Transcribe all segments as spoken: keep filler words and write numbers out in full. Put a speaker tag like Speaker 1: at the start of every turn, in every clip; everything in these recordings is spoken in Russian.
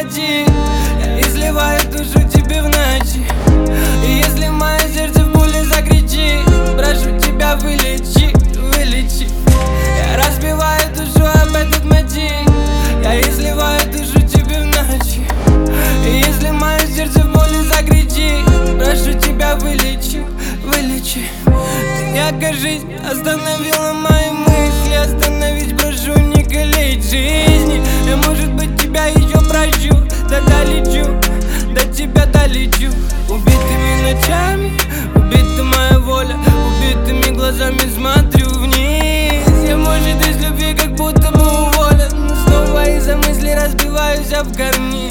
Speaker 1: мотив. Я изливаю душу тебе в ночи. И если мое сердце в боли закричит, прошу тебя, вылечи, вылечи. Я разбиваю душу об этот мотив. Я изливаю душу тебе в ночи. И если мое сердце в боли закричит, прошу тебя, вылечи, вылечи. Ты не окажись, остановила мои мысли. Остановить прошу, не калечь жизни. Я, может быть, тебя еще прощу. Да долечу, до тебя долечу. Убитыми ночами, убита моя воля. Убитыми глазами смотрю вниз. Я, может, из любви как будто бы уволен, но снова из-за мыслей разбиваюсь об карниз.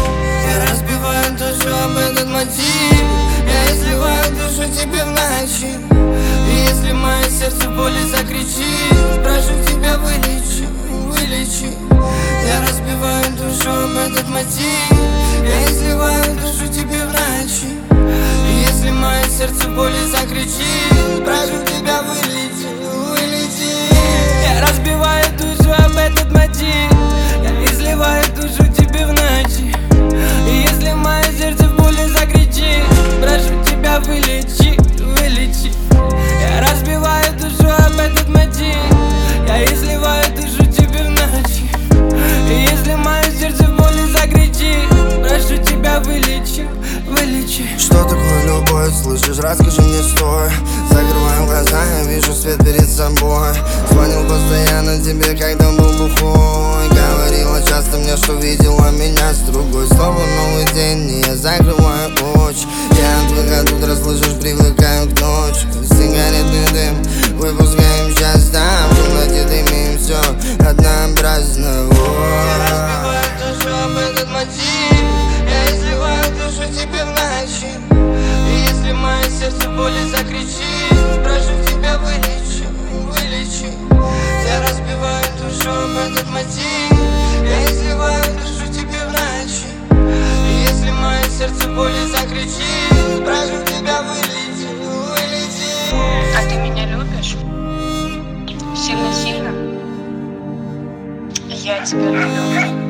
Speaker 1: Я разбиваю душу об этот мотив. Я изливаю душу тебе в ночи. И если мое сердце в боли закричит, прошу тебя, вылечи, вылечи. Я разбиваю душу об этот мотив. Я изливаю душу тебе в ночи. И если мое сердце в боли закричит, прошу тебя, вылечи, вылечи. Я разбиваю душу об этот мотив. Я изливаю душу тебе в ночи. И если мое сердце в боли закричит, прошу тебя, вылечи, вылечи. Я разбиваю душу об этот мотив. Я изливаю душу тебе в ночи. И если мое сердце в боли закричит, прошу тебя, вылечи, вылечи.
Speaker 2: Что такое любовь, слышишь, расскажи мне, стой. Закрываю глаза, я вижу свет перед собой. Звонил постоянно тебе, когда был бухой. Говорила часто мне, что видела меня с другой. Снова новый день, и я закрываю очи. Я отвыкаю, тут расслышишь, привыкаю к ночи. Сигаретный дым, выпускаем часто. В темноте дымим, все однообразно.
Speaker 1: Я разбиваю душу об этот мотив. Я изливаю душу тебе в ночи. И если мое сердце в боли закричит, прошу тебя, вылечи, вылечи. Я разбиваю душу об этот мотив. Я изливаю душу тебе в ночи. И если мое сердце в боли закричит, прошу тебя, вылечи, вылечи.
Speaker 3: А ты меня любишь? Сильно-сильно? Я тебя люблю.